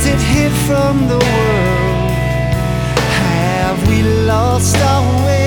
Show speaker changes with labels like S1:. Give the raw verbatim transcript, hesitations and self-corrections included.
S1: Is it hid from the world? Have we lost our way?